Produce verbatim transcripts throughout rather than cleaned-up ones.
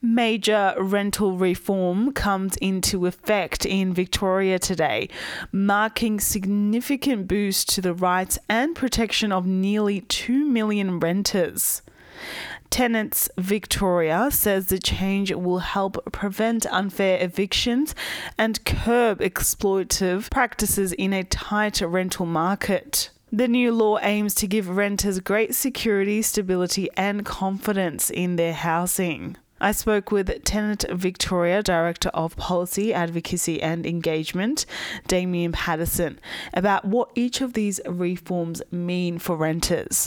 Major rental reform comes into effect in Victoria today, marking significant boost to the rights and protection of nearly two million renters. Tenants Victoria says the change will help prevent unfair evictions and curb exploitative practices in a tight rental market. The new law aims to give renters great security, stability and confidence in their housing. I spoke with Tenant Victoria Director of Policy, Advocacy and Engagement, Damien Patterson, about what each of these reforms mean for renters.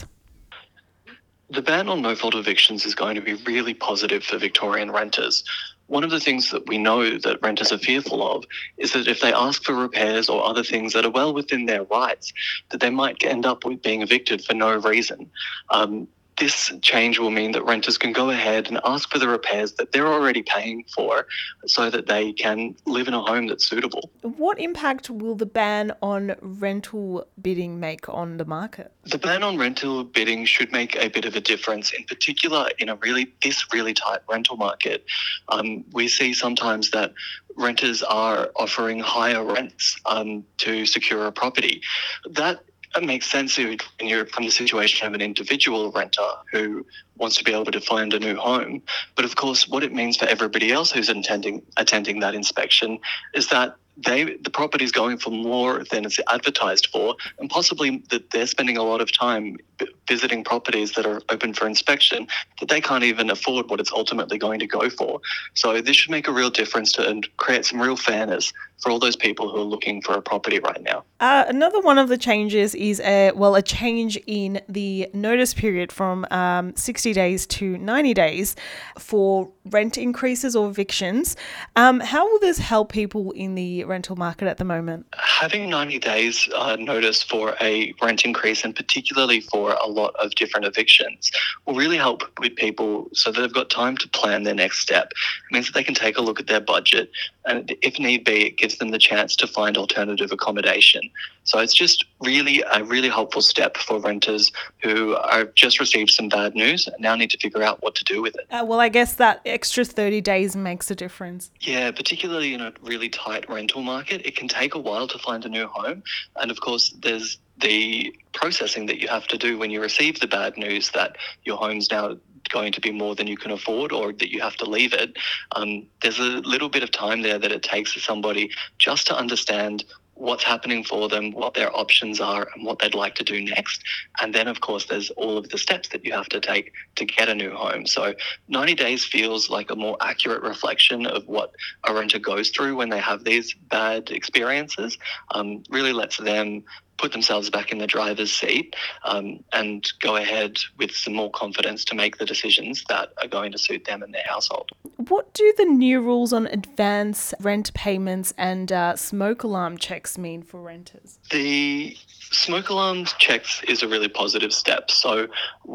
The ban on no-fault evictions is going to be really positive for Victorian renters. One of the things that we know that renters are fearful of is that if they ask for repairs or other things that are well within their rights, that they might end up with being evicted for no reason. Um, This change will mean that renters can go ahead and ask for the repairs that they're already paying for so that they can live in a home that's suitable. What impact will the ban on rental bidding make on the market? The ban on rental bidding should make a bit of a difference, in particular in a really this really tight rental market. Um, we see sometimes that renters are offering higher rents um, to secure a property. That It makes sense when you're from the situation of an individual renter who wants to be able to find a new home. But of course, what it means for everybody else who's attending attending that inspection is that they the property is going for more than it's advertised for, and possibly that they're spending a lot of time visiting properties that are open for inspection that they can't even afford what it's ultimately going to go for. So this should make a real difference to and create some real fairness for all those people who are looking for a property right now. Uh, another one of the changes is a well a change in the notice period from um, sixty days to ninety days for rent increases or evictions. Um, how will this help people in the rental market at the moment? Having ninety days uh, notice for a rent increase, and particularly for a lot of different evictions, will really help with people so that they've got time to plan their next step. It means that they can take a look at their budget, and if need be, it gives them the chance to find alternative accommodation. So it's just really a really helpful step for renters who have just received some bad news and now need to figure out what to do with it. Uh, well, I guess that extra thirty days makes a difference. Yeah, particularly in a really tight rental market, it can take a while to find a new home. And of course, there's the processing that you have to do when you receive the bad news that your home's now going to be more than you can afford, or that you have to leave it. Um, there's a little bit of time there that it takes for somebody just to understand what's happening for them, what their options are, and what they'd like to do next. And then, of course, there's all of the steps that you have to take to get a new home. So ninety days feels like a more accurate reflection of what a renter goes through when they have these bad experiences. Um, really lets them put themselves back in the driver's seat um, and go ahead with some more confidence to make the decisions that are going to suit them and their household. What do the new rules on advance rent payments and uh, smoke alarm checks mean for renters? The smoke alarm checks is a really positive step. So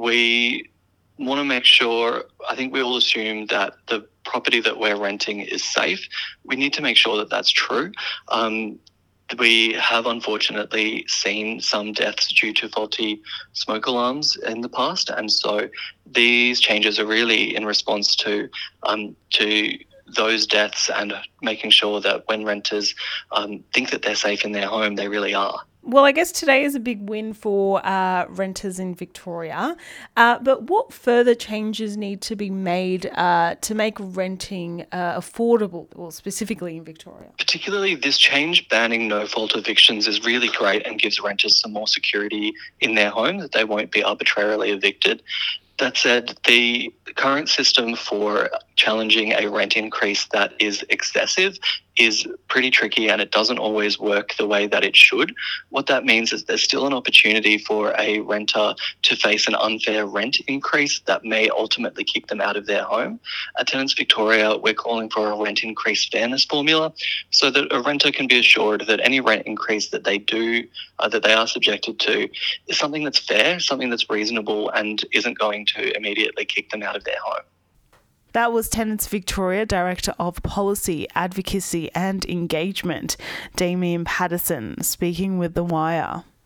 we want to make sure, I think we all assume that the property that we're renting is safe. We need to make sure that that's true. Um, We have unfortunately seen some deaths due to faulty smoke alarms in the past, and so these changes are really in response to um, to those deaths and making sure that when renters um, think that they're safe in their home, they really are. Well, I guess today is a big win for uh, renters in Victoria, uh, but what further changes need to be made uh, to make renting uh, affordable, well, specifically in Victoria? Particularly this change banning no-fault evictions is really great and gives renters some more security in their home, that they won't be arbitrarily evicted. That said, the current system for challenging a rent increase that is excessive is pretty tricky, and it doesn't always work the way that it should. What that means is there's still an opportunity for a renter to face an unfair rent increase that may ultimately kick them out of their home. At Tenants Victoria, we're calling for a rent increase fairness formula so that a renter can be assured that any rent increase that they do, uh, that they are subjected to, is something that's fair, something that's reasonable, and isn't going to immediately kick them out of their home. That was Tenants Victoria Director of Policy, Advocacy and Engagement, Damien Patterson, speaking with The Wire.